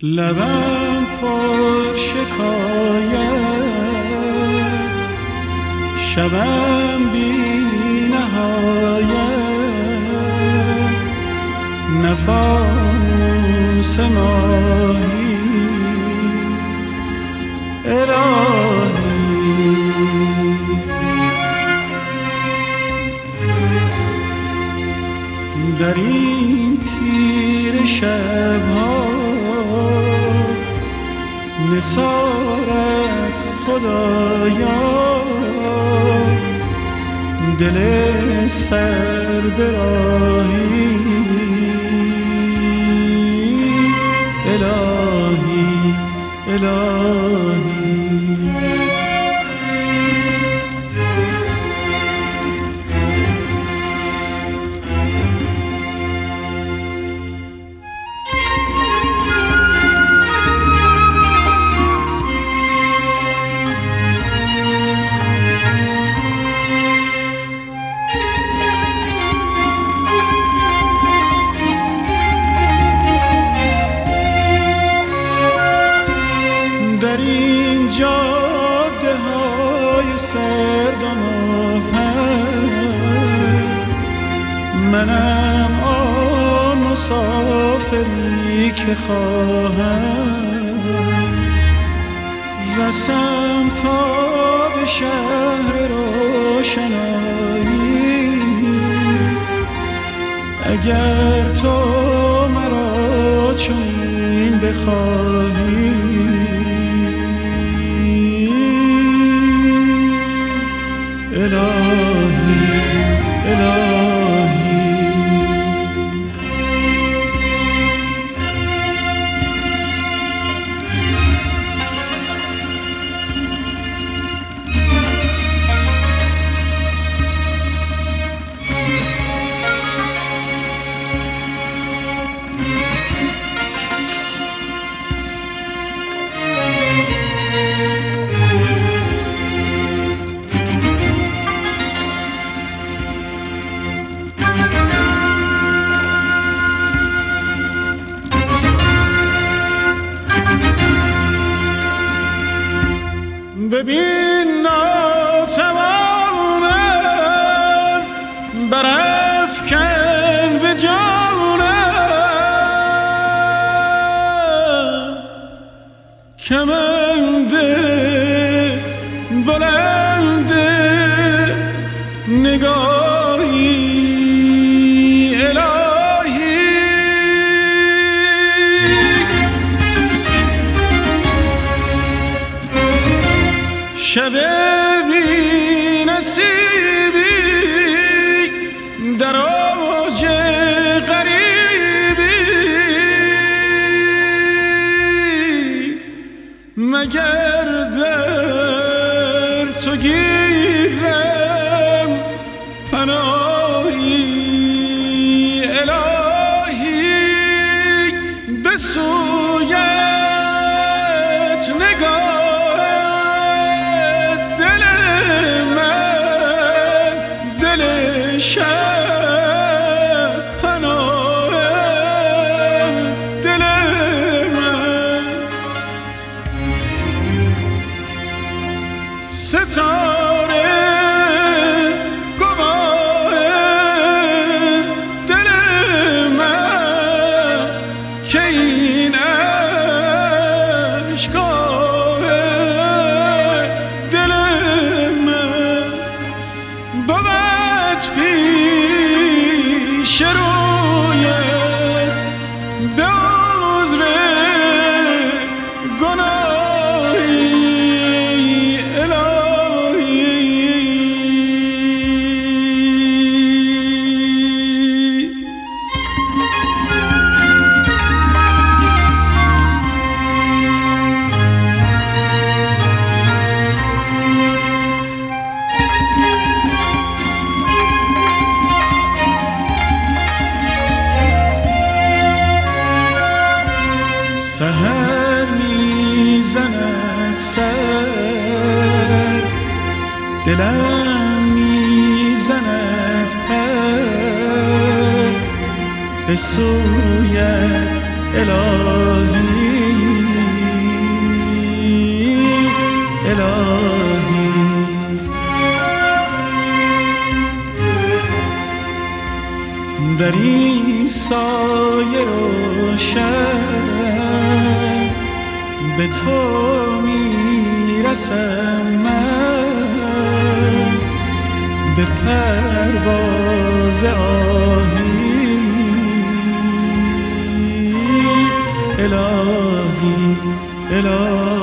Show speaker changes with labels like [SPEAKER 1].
[SPEAKER 1] لبم پر شکایت، شبم بی نهایت، نه فانوس ماهی الهی. در این تیر شبها نثارت خدایا، دل سر براهی الهی الهی. در این جاده های سرد و مبهم، منم آن مسافری که خواهم رسم تا به شهر روشنایی. اگر تو مرا چنین بخواهی الهی الهی. ببین ناتوانم برافکن به جانم، کمند بلند نگاهی الهی. شب بی نصیبی در اوج غریبی، مگر در تو گیرم پناهی الهی. به سویت نگاه شب پناه دل من، ستاره گواه دل من که این عشقاه دل من بود پیش رویت به عذر گناهی الهی. سحر میزند سر، دلم میزند پر به سویت الهی به تو میرسم من به پرواز آهی. الهی الهی